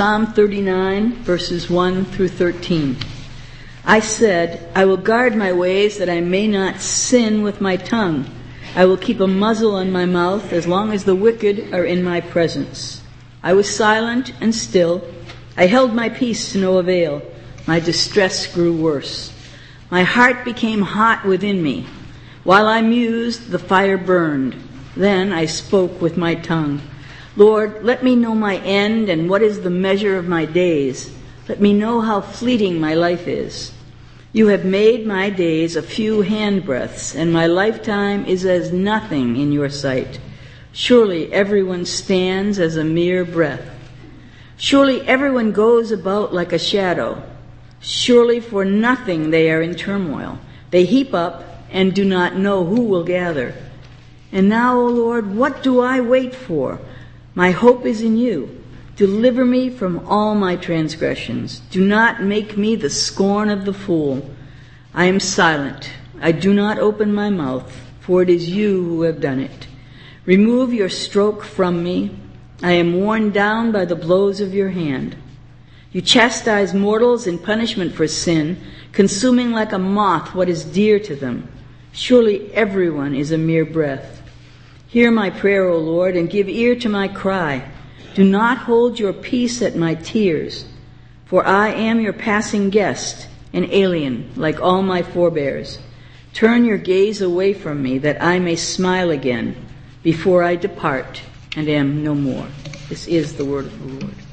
Psalm 39, verses 1 through 13. I said, I will guard my ways that I may not sin with my tongue. I will keep a muzzle on my mouth as long as the wicked are in my presence. I was silent and still. I held my peace to no avail. My distress grew worse. My heart became hot within me. While I mused, the fire burned. Then I spoke with my tongue. Lord, let me know my end and what is the measure of my days. Let me know how fleeting my life is. You have made my days a few handbreadths, and my lifetime is as nothing in your sight. Surely everyone stands as a mere breath. Surely everyone goes about like a shadow. Surely for nothing they are in turmoil. They heap up and do not know who will gather. And now, O Lord, what do I wait for? My hope is in you. Deliver me from all my transgressions. Do not make me the scorn of the fool. I am silent. I do not open my mouth, for it is you who have done it. Remove your stroke from me. I am worn down by the blows of your hand. You chastise mortals in punishment for sin, consuming like a moth what is dear to them. Surely everyone is a mere breath. Hear my prayer, O Lord, and give ear to my cry. Do not hold your peace at my tears, for I am your passing guest, an alien like all my forebears. Turn your gaze away from me, that I may smile again before I depart and am no more. This is the word of the Lord.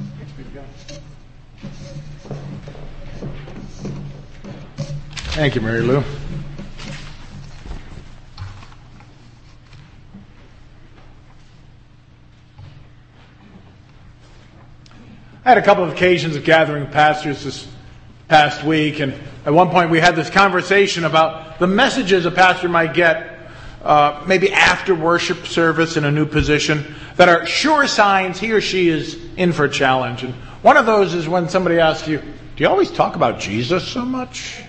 Thank you, Mary Lou. I had a couple of occasions of gathering pastors this past week, and at one point we had this conversation about the messages a pastor might get maybe after worship service in a new position that are sure signs he or she is in for a challenge. And one of those is when somebody asks you, do you always talk about Jesus so much?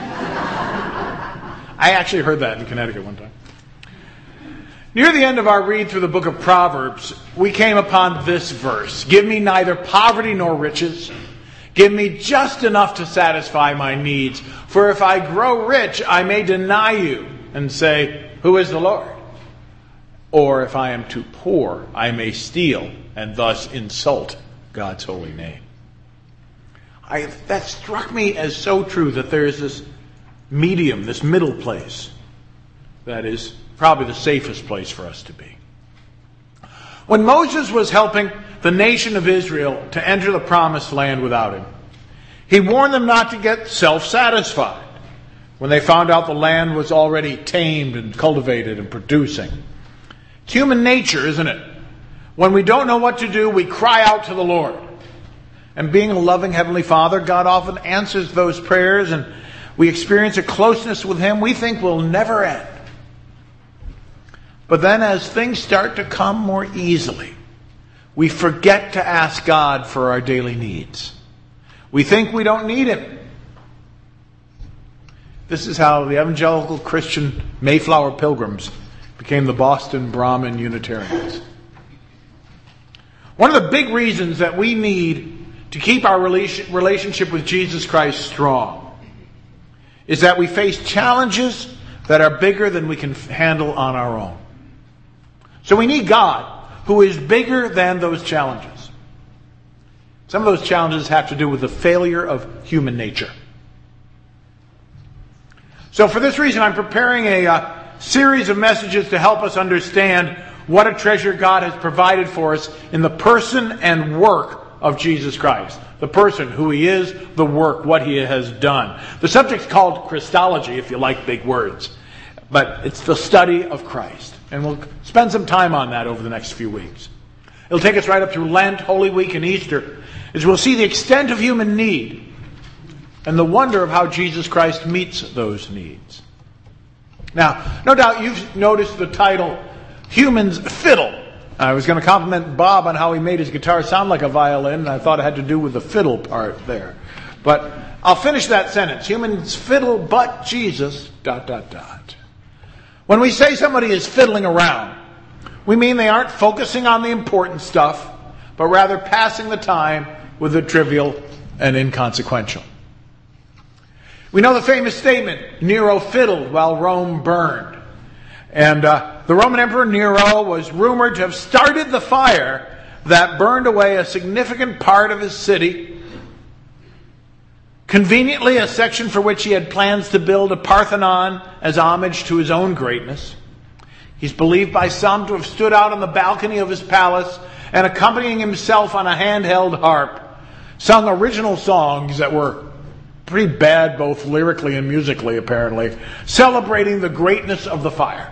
I actually heard that in Connecticut one time. Near the end of our read through the book of Proverbs, we came upon this verse. Give me neither poverty nor riches. Give me just enough to satisfy my needs. For if I grow rich, I may deny you and say, who is the Lord? Or if I am too poor, I may steal and thus insult God's holy name. That struck me as so true, that there is this medium, this middle place, that is probably the safest place for us to be. When Moses was helping the nation of Israel to enter the promised land without him, he warned them not to get self-satisfied when they found out the land was already tamed and cultivated and producing. It's human nature, isn't it? When we don't know what to do, we cry out to the Lord. And being a loving Heavenly Father, God often answers those prayers, and we experience a closeness with Him we think will never end. But then as things start to come more easily, we forget to ask God for our daily needs. We think we don't need Him. This is how the evangelical Christian Mayflower Pilgrims became the Boston Brahmin Unitarians. One of the big reasons that we need to keep our relationship with Jesus Christ strong is that we face challenges that are bigger than we can handle on our own. So we need God, who is bigger than those challenges. Some of those challenges have to do with the failure of human nature. So for this reason, I'm preparing a series of messages to help us understand what a treasure God has provided for us in the person and work of Jesus Christ. The person, who He is, the work, what He has done. The subject's called Christology, if you like big words. But it's the study of Christ. And we'll spend some time on that over the next few weeks. It'll take us right up through Lent, Holy Week, and Easter, as we'll see the extent of human need and the wonder of how Jesus Christ meets those needs. Now, no doubt you've noticed the title, Humans Fiddle. I was going to compliment Bob on how he made his guitar sound like a violin, and I thought it had to do with the fiddle part there. But I'll finish that sentence. Humans fiddle, but Jesus, ... When we say somebody is fiddling around, we mean they aren't focusing on the important stuff, but rather passing the time with the trivial and inconsequential. We know the famous statement, Nero fiddled while Rome burned. And the Roman Emperor Nero was rumored to have started the fire that burned away a significant part of his city. Conveniently, a section for which he had plans to build a Parthenon as homage to his own greatness. He's believed by some to have stood out on the balcony of his palace and, accompanying himself on a handheld harp, sung original songs that were pretty bad both lyrically and musically, apparently, celebrating the greatness of the fire.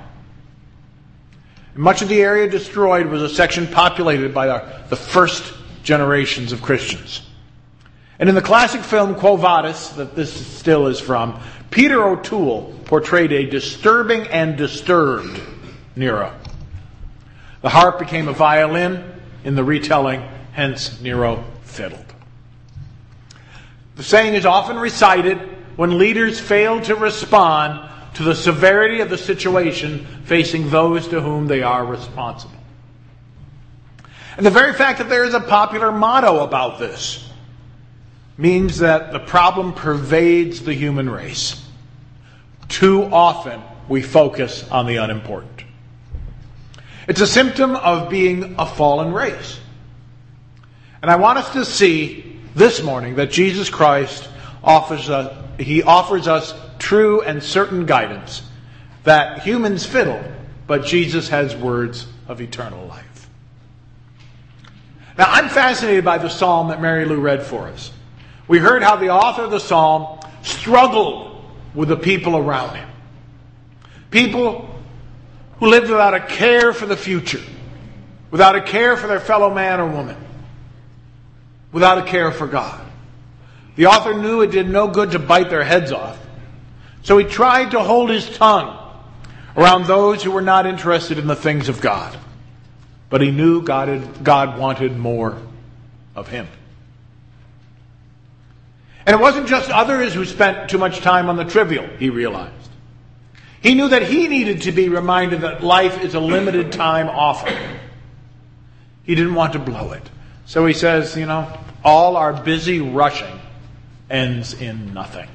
Much of the area destroyed was a section populated by the first generations of Christians. And in the classic film Quo Vadis, that this still is from, Peter O'Toole portrayed a disturbing and disturbed Nero. The harp became a violin in the retelling, hence Nero fiddled. The saying is often recited when leaders fail to respond to the severity of the situation facing those to whom they are responsible. And the very fact that there is a popular motto about this means that the problem pervades the human race. Too often we focus on the unimportant. It's a symptom of being a fallen race. And I want us to see this morning that Jesus Christ offers us true and certain guidance, that humans fiddle, but Jesus has words of eternal life. Now, I'm fascinated by the psalm that Mary Lou read for us. We heard how the author of the psalm struggled with the people around him. People who lived without a care for the future, without a care for their fellow man or woman, without a care for God. The author knew it did no good to bite their heads off, so he tried to hold his tongue around those who were not interested in the things of God. But he knew God wanted more of him. And it wasn't just others who spent too much time on the trivial, he realized. He knew that he needed to be reminded that life is a limited time offer. He didn't want to blow it. So he says, all our busy rushing ends in nothing.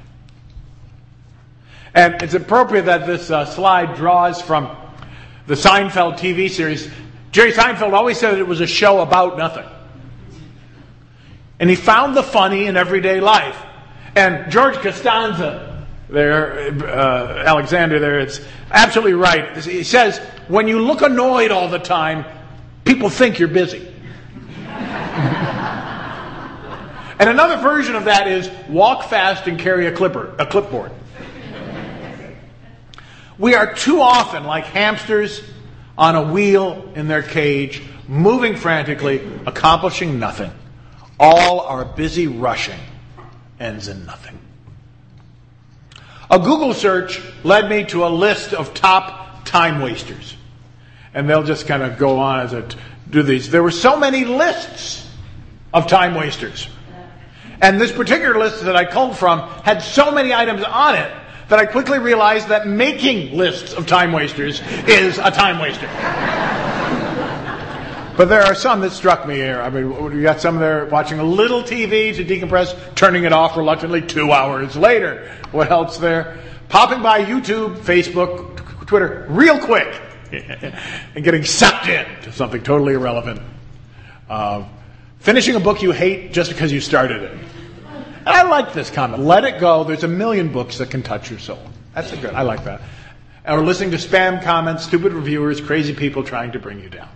And it's appropriate that this slide draws from the Seinfeld TV series. Jerry Seinfeld always said it was a show about nothing. And he found the funny in everyday life. And George Costanza, Alexander there, it's absolutely right. He says, when you look annoyed all the time, people think you're busy. And another version of that is walk fast and carry a clipboard. We are too often like hamsters on a wheel in their cage, moving frantically, accomplishing nothing. All our busy rushing ends in nothing. A Google search led me to a list of top time wasters. And they'll just kind of go on as I do these. There were so many lists of time wasters. And this particular list that I culled from had so many items on it that I quickly realized that making lists of time wasters is a time waster. But there are some that struck me here. I mean, you got some there watching a little TV to decompress, turning it off reluctantly 2 hours later. What else there? Popping by YouTube, Facebook, Twitter real quick and getting sucked in to something totally irrelevant. Finishing a book you hate just because you started it. And I like this comment. Let it go. There's a million books that can touch your soul. That's good. I like that. Or listening to spam comments, stupid reviewers, crazy people trying to bring you down.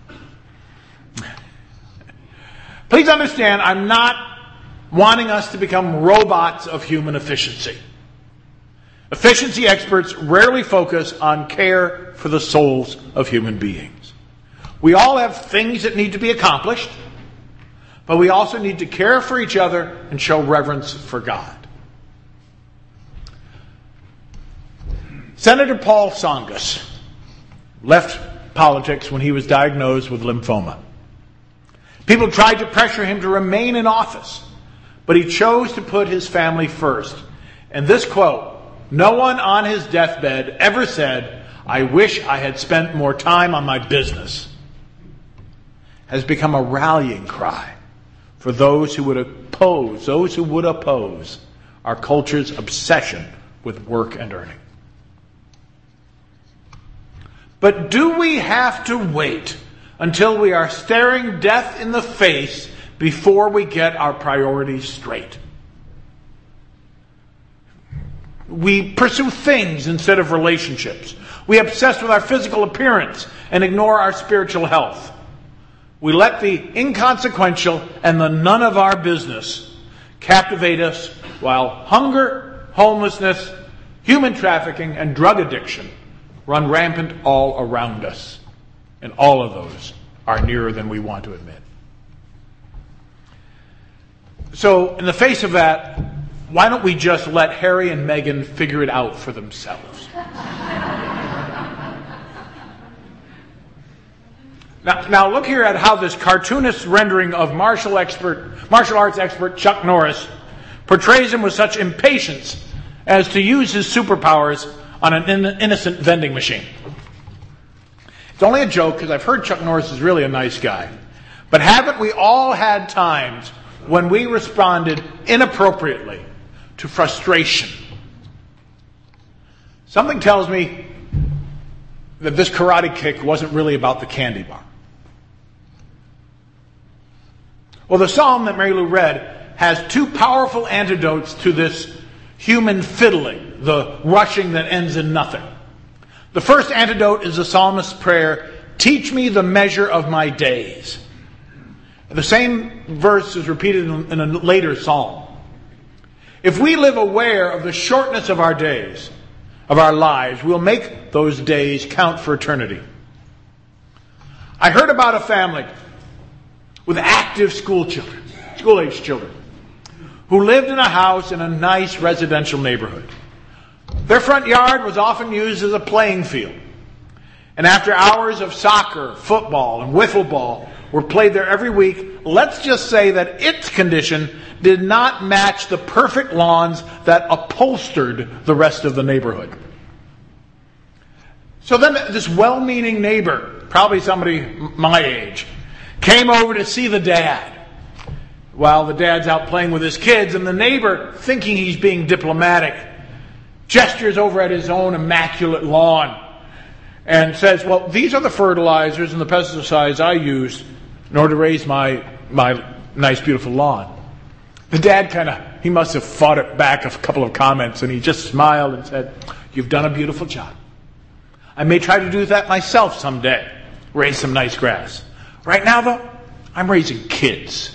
Please understand, I'm not wanting us to become robots of human efficiency. Efficiency experts rarely focus on care for the souls of human beings. We all have things that need to be accomplished, but we also need to care for each other and show reverence for God. Senator Paul Tsongas left politics when he was diagnosed with lymphoma. People tried to pressure him to remain in office, but he chose to put his family first. And this quote, no one on his deathbed ever said, "I wish I had spent more time on my business," has become a rallying cry for those who would those who would oppose our culture's obsession with work and earning. But do we have to wait until we are staring death in the face before we get our priorities straight? We pursue things instead of relationships. We obsess with our physical appearance and ignore our spiritual health. We let the inconsequential and the none of our business captivate us while hunger, homelessness, human trafficking, and drug addiction run rampant all around us. And all of those are nearer than we want to admit. So, in the face of that, why don't we just let Harry and Meghan figure it out for themselves? Now look here at how this cartoonist rendering of martial arts expert Chuck Norris portrays him with such impatience as to use his superpowers on an innocent vending machine. It's only a joke because I've heard Chuck Norris is really a nice guy. But haven't we all had times when we responded inappropriately to frustration? Something tells me that this karate kick wasn't really about the candy bar. Well, the psalm that Mary Lou read has two powerful antidotes to this human fiddling, the rushing that ends in nothing. The first antidote is the psalmist's prayer, "Teach me the measure of my days." The same verse is repeated in a later psalm. If we live aware of the shortness of our days, of our lives, we'll make those days count for eternity. I heard about a family with active school-age children, who lived in a house in a nice residential neighborhood. Their front yard was often used as a playing field. And after hours of soccer, football, and wiffle ball were played there every week, let's just say that its condition did not match the perfect lawns that upholstered the rest of the neighborhood. So then this well-meaning neighbor, probably somebody my age, came over to see the dad while the dad's out playing with his kids, and the neighbor, thinking he's being diplomatic, gestures over at his own immaculate lawn and says, "Well, these are the fertilizers and the pesticides I used in order to raise my nice, beautiful lawn." The dad he must have fought it back a couple of comments, and he just smiled and said, "You've done a beautiful job. I may try to do that myself someday, raise some nice grass. Right now, though, I'm raising kids."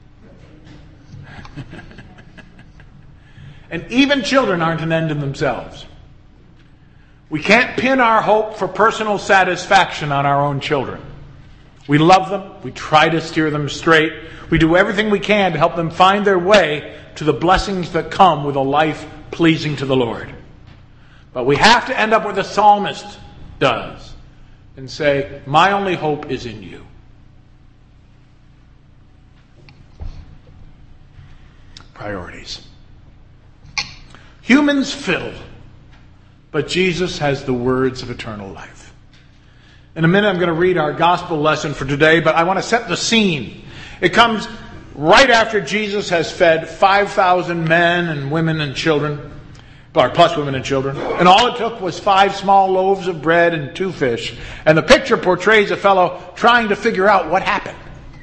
And even children aren't an end in themselves. We can't pin our hope for personal satisfaction on our own children. We love them. We try to steer them straight. We do everything we can to help them find their way to the blessings that come with a life pleasing to the Lord. But we have to end up where the psalmist does and say, "My only hope is in you." Priorities. Humans fiddle, but Jesus has the words of eternal life. In a minute, I'm going to read our gospel lesson for today, but I want to set the scene. It comes right after Jesus has fed 5,000 men and women and children, or plus women and children, and all it took was 5 small loaves of bread and 2 fish. And the picture portrays a fellow trying to figure out what happened.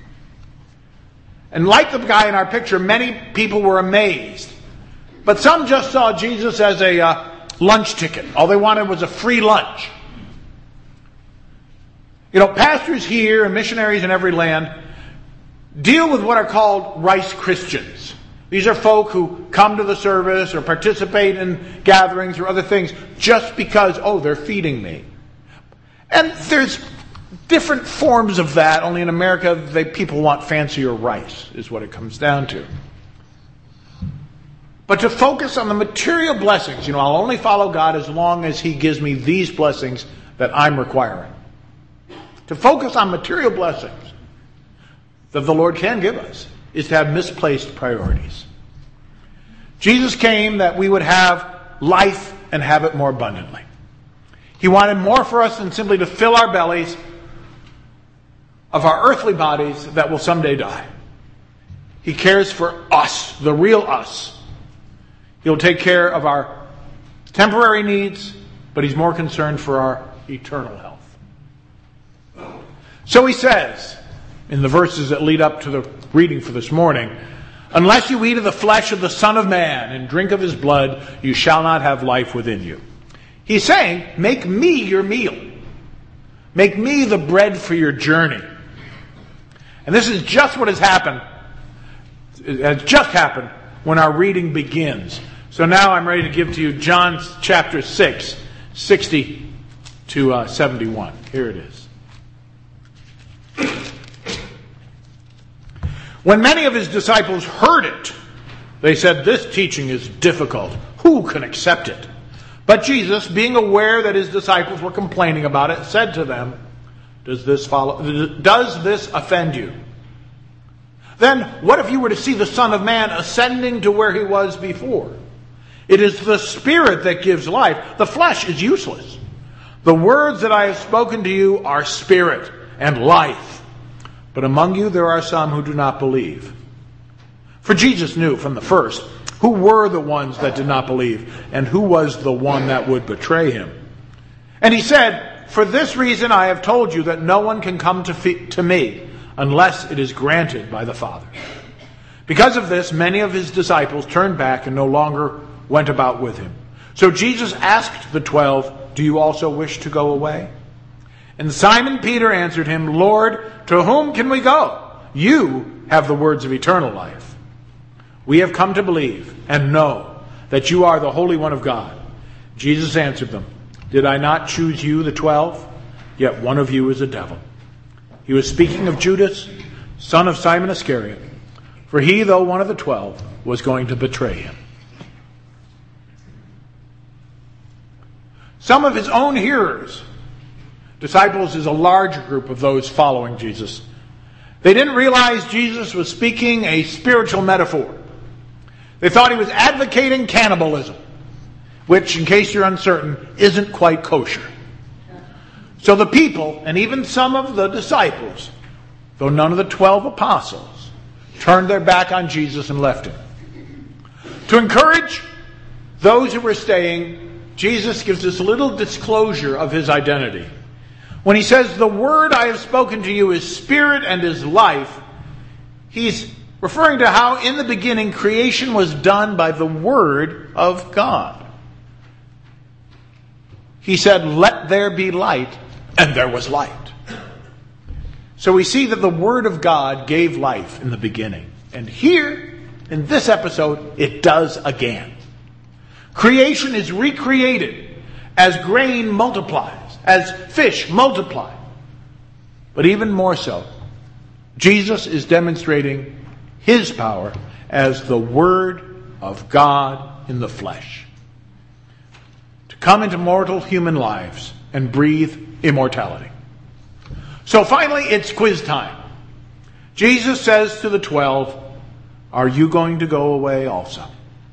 And like the guy in our picture, many people were amazed. But some just saw Jesus as a lunch ticket. All they wanted was a free lunch. You know, pastors here and missionaries in every land deal with what are called rice Christians. These are folk who come to the service or participate in gatherings or other things just because, they're feeding me. And there's different forms of that, only in America people want fancier rice, is what it comes down to. But to focus on the material blessings, I'll only follow God as long as He gives me these blessings that I'm requiring. To focus on material blessings that the Lord can give us is to have misplaced priorities. Jesus came that we would have life and have it more abundantly. He wanted more for us than simply to fill our bellies of our earthly bodies that will someday die. He cares for us, the real us. He'll take care of our temporary needs, but he's more concerned for our eternal health. So he says, in the verses that lead up to the reading for this morning, unless you eat of the flesh of the Son of Man and drink of his blood, you shall not have life within you. He's saying, make me your meal. Make me the bread for your journey. And this is just what has happened. It has just happened when our reading begins. So now I'm ready to give to you John chapter 6, 60 to 71. Here it is. When many of his disciples heard it, they said, this teaching is difficult. Who can accept it? But Jesus, being aware that his disciples were complaining about it, said to them, Does this offend you? Then what if you were to see the Son of Man ascending to where he was before? It is the Spirit that gives life. The flesh is useless. The words that I have spoken to you are spirit and life. But among you there are some who do not believe. For Jesus knew from the first who were the ones that did not believe and who was the one that would betray him. And he said, For this reason I have told you that no one can come to me unless it is granted by the Father. Because of this, many of his disciples turned back and no longer went about with him. So Jesus asked the 12, Do you also wish to go away? And Simon Peter answered him, Lord, to whom can we go? You have the words of eternal life. We have come to believe and know that you are the Holy One of God. Jesus answered them, Did I not choose you, the 12? Yet one of you is a devil. He was speaking of Judas, son of Simon Iscariot, for he, though one of the 12, was going to betray him. Some of his own hearers, disciples is a large group of those following Jesus, they didn't realize Jesus was speaking a spiritual metaphor. They thought he was advocating cannibalism, which, in case you're uncertain, isn't quite kosher. So the people, and even some of the disciples, though none of the 12 apostles, turned their back on Jesus and left him. To encourage those who were staying, Jesus gives this little disclosure of his identity. When he says, the word I have spoken to you is spirit and is life, he's referring to how in the beginning creation was done by the word of God. He said, let there be light, and there was light. So we see that the word of God gave life in the beginning. And here, in this episode, it does again. Creation is recreated as grain multiplies, as fish multiply. But even more so, Jesus is demonstrating his power as the Word of God in the flesh, to come into mortal human lives and breathe immortality. So finally, it's quiz time. Jesus says to the 12, are you going to go away also?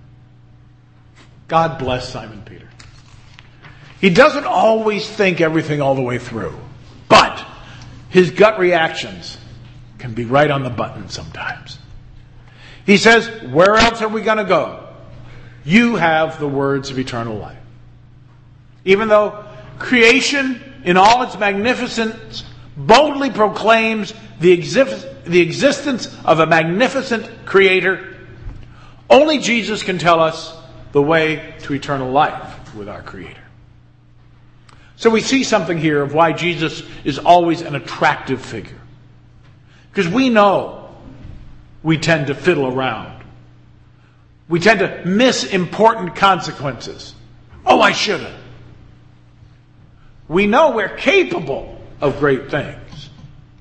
God bless Simon Peter. He doesn't always think everything all the way through, but his gut reactions can be right on the button sometimes. He says, where else are we going to go? You have the words of eternal life. Even though creation in all its magnificence boldly proclaims the existence of a magnificent creator, only Jesus can tell us the way to eternal life with our creator. So we see something here of why Jesus is always an attractive figure. Because we know we tend to fiddle around. We tend to miss important consequences. Oh, I should have. We know we're capable of great things.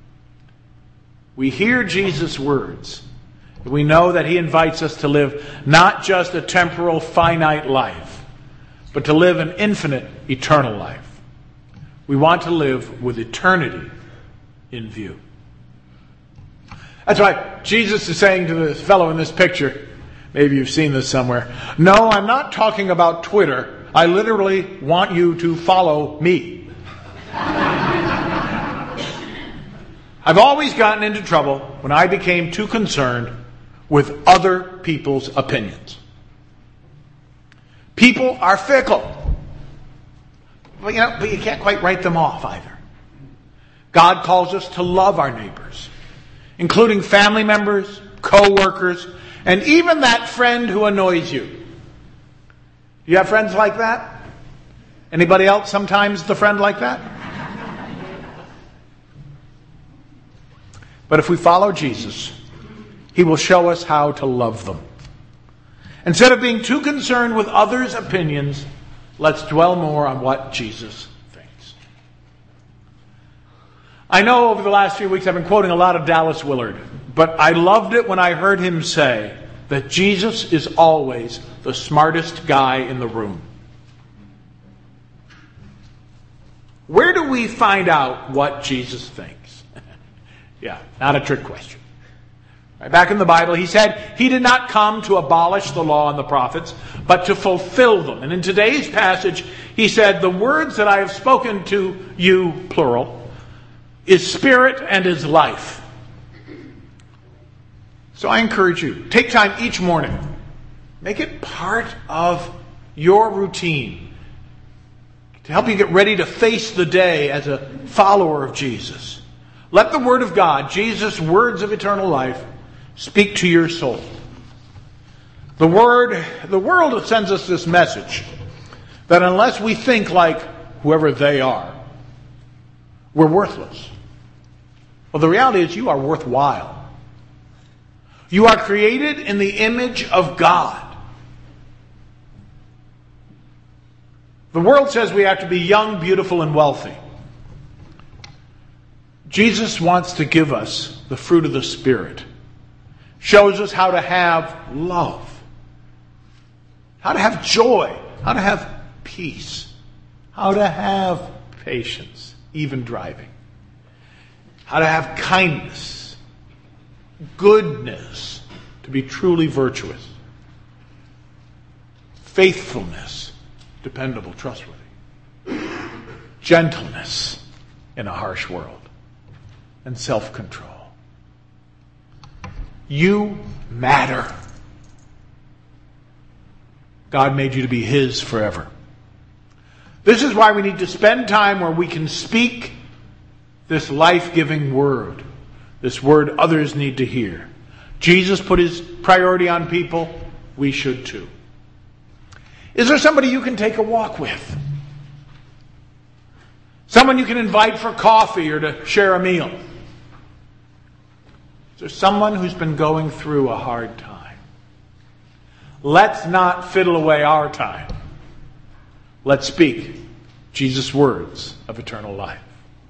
We hear Jesus' words. We know that he invites us to live not just a temporal, finite life, but to live an infinite, eternal life. We want to live with eternity in view. That's why Jesus is saying to this fellow in this picture, maybe you've seen this somewhere, no, I'm not talking about Twitter. I literally want you to follow me. I've always gotten into trouble when I became too concerned with other people's opinions. People are fickle. But you can't quite write them off either. God calls us to love our neighbors, including family members, co-workers, and even that friend who annoys you. You have friends like that? Anybody else sometimes the friend like that? But if we follow Jesus, He will show us how to love them. Instead of being too concerned with others' opinions, let's dwell more on what Jesus thinks. I know over the last few weeks I've been quoting a lot of Dallas Willard, but I loved it when I heard him say that Jesus is always the smartest guy in the room. Where do we find out what Jesus thinks? Yeah, not a trick question. Right, back in the Bible, He said He did not come to abolish the law and the prophets, but to fulfill them. And in today's passage, He said, the words that I have spoken to you, plural, is spirit and is life. So I encourage you, take time each morning. Make it part of your routine to help you get ready to face the day as a follower of Jesus. Let the Word of God, Jesus' words of eternal life, speak to your soul. The world sends us this message that unless we think like whoever they are, we're worthless. Well, the reality is you are worthwhile. You are created in the image of God. The world says we have to be young, beautiful, and wealthy. Jesus wants to give us the fruit of the Spirit. Shows us how to have love, how to have joy, how to have peace, how to have patience, even driving, how to have kindness, goodness, to be truly virtuous, faithfulness, dependable, trustworthy, gentleness in a harsh world, and self-control. You matter. God made you to be His forever. This is why we need to spend time where we can speak this life-giving word, this word others need to hear. Jesus put His priority on people. We should too. Is there somebody you can take a walk with? Someone you can invite for coffee or to share a meal? Is there someone who's been going through a hard time? Let's not fiddle away our time. Let's speak Jesus' words of eternal life.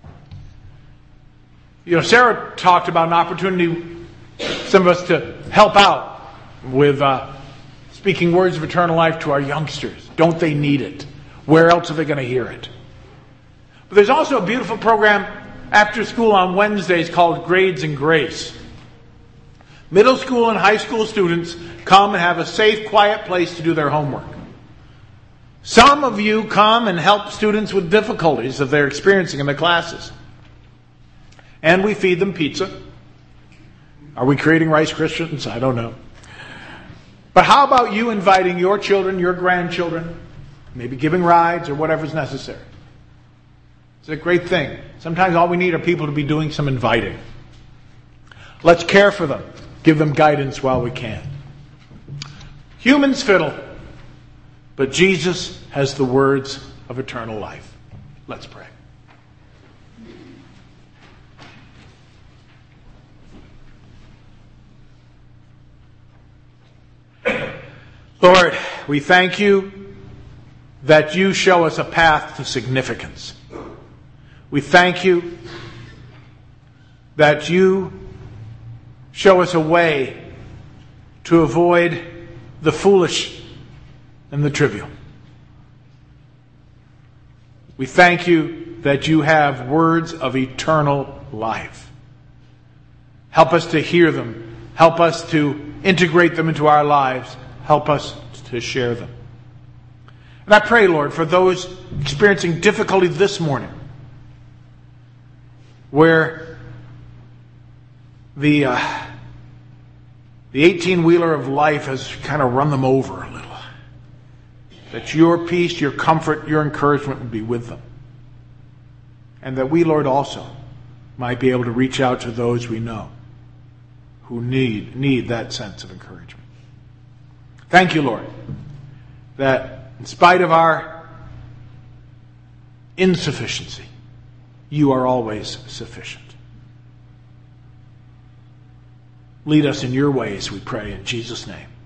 Sarah talked about an opportunity, some of us, to help out with speaking words of eternal life to our youngsters. Don't they need it? Where else are they going to hear it? But there's also a beautiful program after school on Wednesdays called Grades and Grace. Middle school and high school students come and have a safe, quiet place to do their homework. Some of you come and help students with difficulties that they're experiencing in the classes. And we feed them pizza. Are we creating Rice Krispies? I don't know. But how about you inviting your children, your grandchildren, maybe giving rides or whatever's necessary? It's a great thing. Sometimes all we need are people to be doing some inviting. Let's care for them. Give them guidance while we can. Humans fiddle, but Jesus has the words of eternal life. Let's pray. Lord, we thank you that you show us a path to significance. We thank you that you show us a way to avoid the foolish and the trivial. We thank you that you have words of eternal life. Help us to hear them. Help us to integrate them into our lives. Help us to share them. And I pray, Lord, for those experiencing difficulty this morning, where the the 18-wheeler of life has kind of run them over a little. That your peace, your comfort, your encouragement would be with them. And that we, Lord, also might be able to reach out to those we know who need that sense of encouragement. Thank you, Lord, that in spite of our insufficiency, you are always sufficient. Lead us in your ways, we pray, in Jesus' name.